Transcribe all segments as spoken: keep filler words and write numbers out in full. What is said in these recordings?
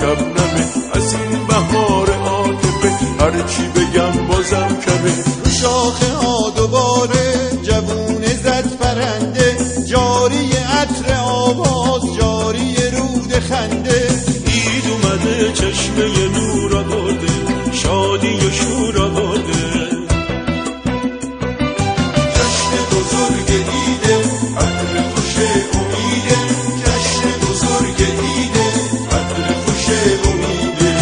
شبنمه، از این بهار عاطفه هرچی بگم بازم کمه. رو شاخه ها دوباره جوونه زد پرنده، جاری عطر آواز، جاری رود خنده. عید اومده چشمه نور آورده، شادی و شور آورده. جشن بزرگ عیده، عطر خوش امیده، جشن بزرگ عیده، عطر خوش امیده.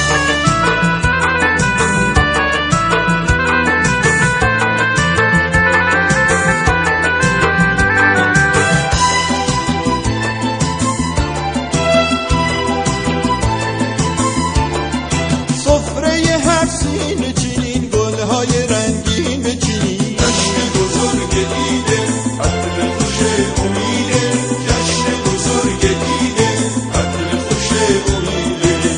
سفره هر سینه چینین، گلهای رنگین بچینین. جشن بزرگ عیده، عطر خوش امیده، جشن بزرگ عیده، عطر خوش امیده.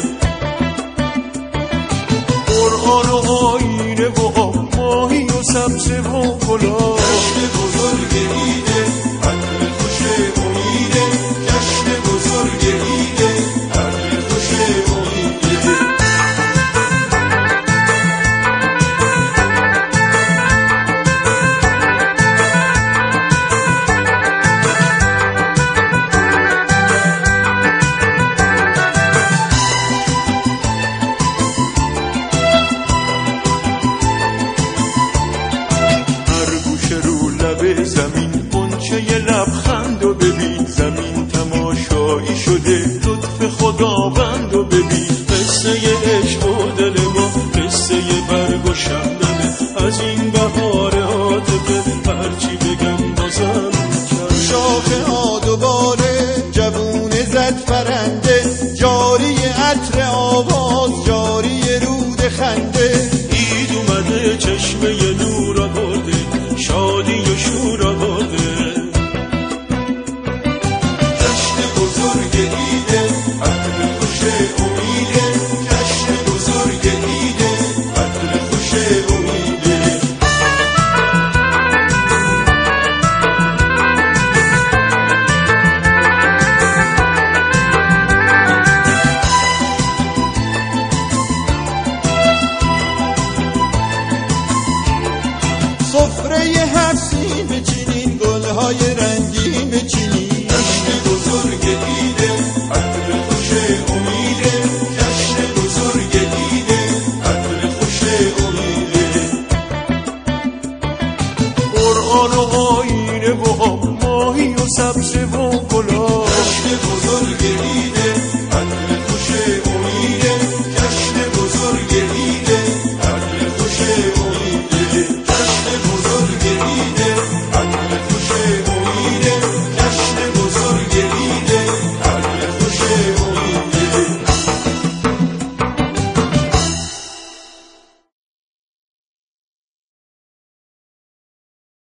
قرآن و آینه و آب ماهی و سبزه و گلاب. جشن بزرگ عیده، عطر خوش امیده، جشن بزرگ عیده، عطر خوش امیده. زمین قنچه لبخند و ببین، زمین تماشایی شده لطف خداوند و ببین. قصه عشق و دل ما قصه برگ و شبنمه، از این بهار عاطفه هرچی بگم بازم کمه. شاخه ها دوباره جوونه زد پرنده، جاری عطر آواز، جاری رود خنده. عید اومده چشمه نور آورده، شادی و شور آورده. جشن بزرگ عیده، عطر خوش امیده، جشن بزرگ عیده، عطر خوش امیده. سفره هر سین بچینین، گلهای رنگین بچینین. جشن بزرگ عیده، عطر خوش امیده، جشن بزرگ عیده، عطر خوش امیده. قرآن و آینه و آب ماهی و سبزه و گلاب. جشن بزرگ عیده، عطر